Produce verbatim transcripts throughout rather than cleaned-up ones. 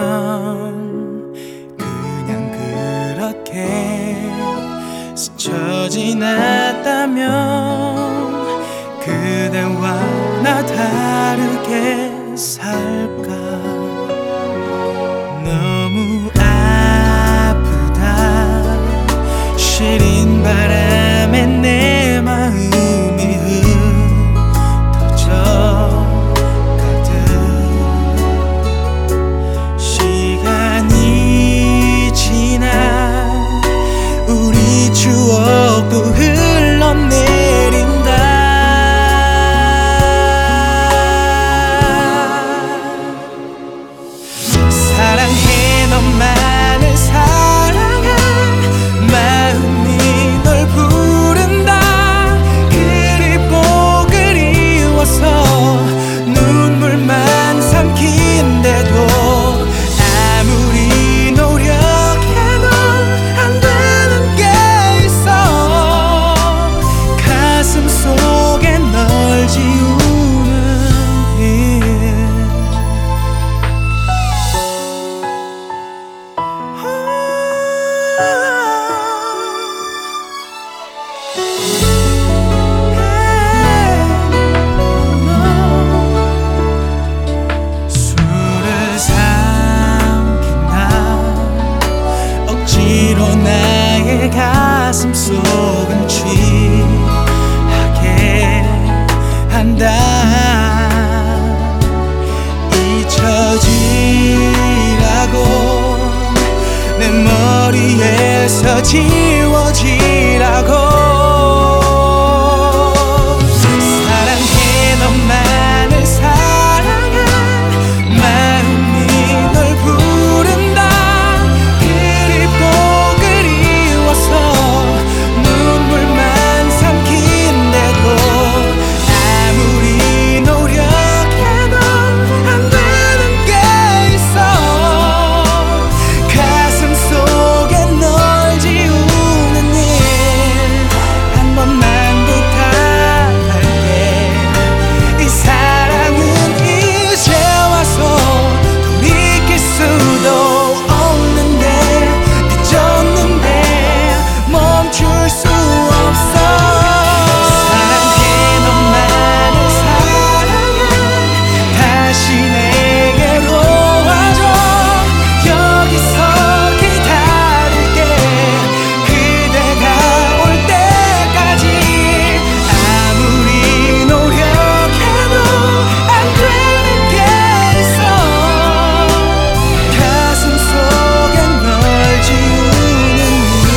그냥 그렇게 스쳐 지났다면 그대와 나 다르게 살까. 너무 아프다 시린 바람에 내 마음이 흩어져 가듯 시간이 지나 우리 추억도 흘러내린다. 사랑해 너만을 사랑해 마음이 널 부른다. 그리고 그리워서 눈물만 삼킨데도 아무리 노력해도 안 되는 게 있어. 가슴 속에 널 지우는 일. 술을 삼킨다 억지로 나의 가슴 속은 취하게 한다. 잊혀지라고 내 머리에서 지워지라고. 사랑해 너만을 사랑해 마음이 널 부른다. 그리고 그리워서 눈물만 삼킨데도 아무리 노력해도 안 되는 게 있어. 가슴 속에 널 지우는 일 한 번만 부탁할게. 이 사랑은 이제 와서 돌이킬 수도 없는데 늦었는데 멈출 수 없어. 사랑해 너만을 사랑해 다시 내게로 와줘. 여기서 기다릴게 그대가 올 때까지. 아무리 노력해도 안 되는 게 있어. 가슴 속에 널 지우는 일.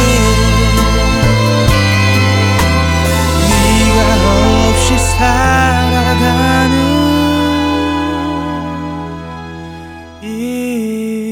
네가 없이 살아가는 일.